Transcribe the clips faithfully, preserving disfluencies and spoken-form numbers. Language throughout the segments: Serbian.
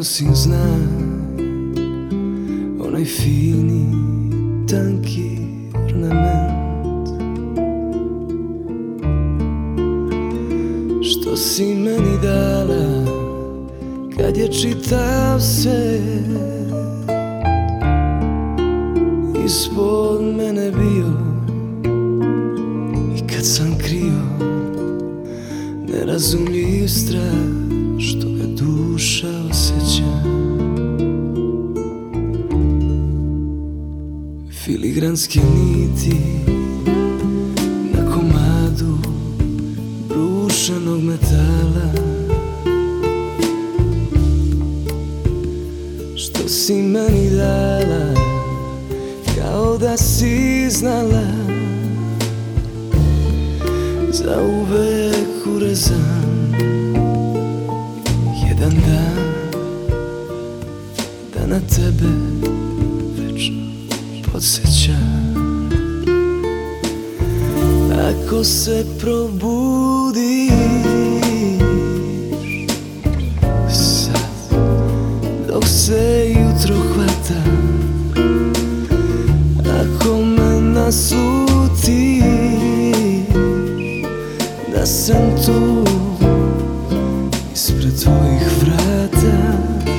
nosim znak, onaj fini, tanki ornament što si meni dala kad je čitav svet ispod mene bio. I kad sam krio nerazumljiv strah što ga duša osjeća, filigranske niti na komadu brušenog metala što si meni dala kao da si znala, za uvek urezan jedan dan da na tebe večno podsjeća. Ako se probudiš sad dok se jutro hvata, ako me naslutiš da sam tu ispred tvojih vrata,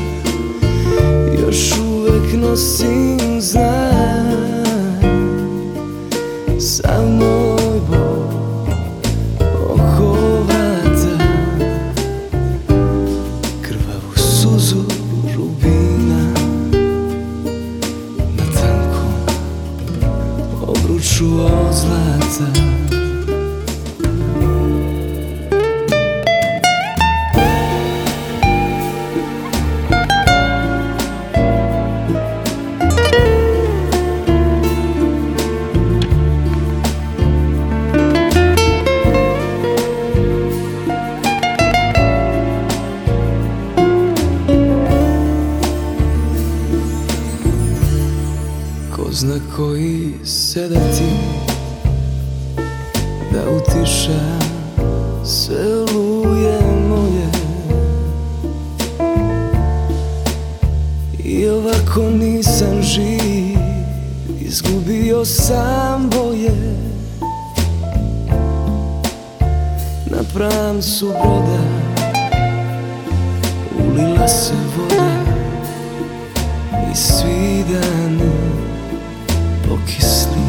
još uvek nosim znak, sav moj bol oko vrata, krvavu suzu rubina na tankom obruču od zlata. Ko zna koji sedati da utiša sve oluje moje, i ovako nisam živ, izgubio sam boje. Na pramcu broda ulila se voda i svi dani pokisli.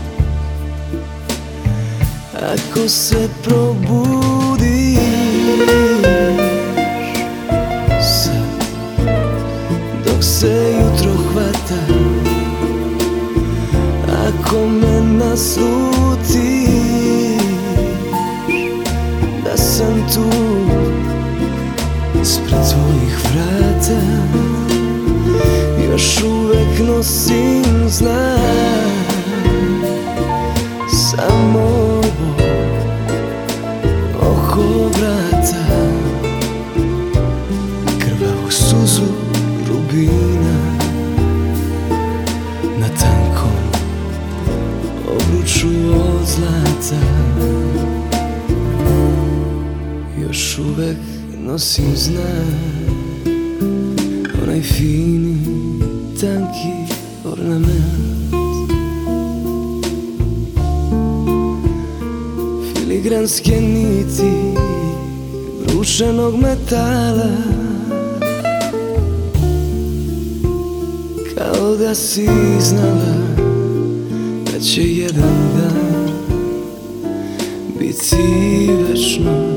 Ako se probudiš sad dok se jutro hvata, ako me naslutiš da sam tu ispred tvojih vrata, još uvek nosim znak, samo bol oko vrata, krvavu suzu rubina na tankom obruču od zlata, još uvek nosim znak, onaj fini, tanki ornament, filigranske niti brušenog metala, kao da si znala da će jedan dan biti večno